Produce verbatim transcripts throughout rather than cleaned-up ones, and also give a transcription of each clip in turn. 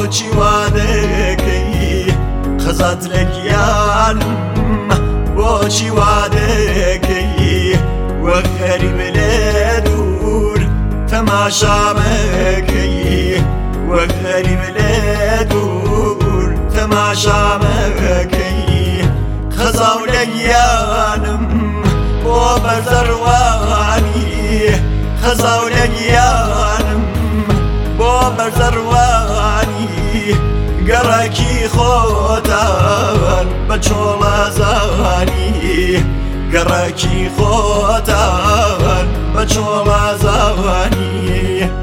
بۆچی وا دەکەی خەزات لە گیانم بۆچی وا دەکەی وەک غەریب لە دوور تەماشامەکەی وەک غەریب لە دوور تەماشامەکەی خەزاو لە گیانم بۆ بەرزەڕوانی خەزاو لە گیانم بۆ بەرزەڕوانی گەڕەکی خۆتان بە چۆڵەزانی گەڕەکی خۆتان بە چۆڵەزانی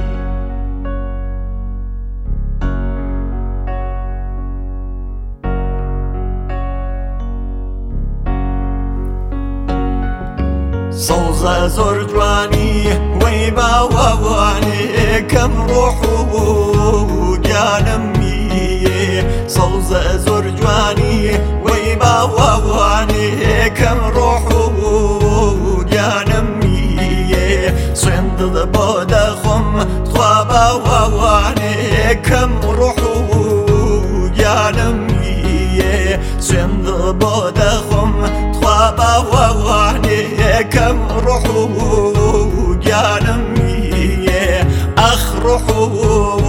سەوزە زۆر جوانی وەی باوەوانێ کەم ڕۆح و گیانمی سەوزە زۆر جوانی وەی باوەوانێ کەم ڕۆح و گیانمی سوێندڵ بۆ دەخۆم خوا باوەوانێ کەم ڕۆح و گیانمی سوێندڵ بۆ دەخۆم خوا باوەوانێ کەم ڕۆح و گیانمی ئەخ ڕۆح و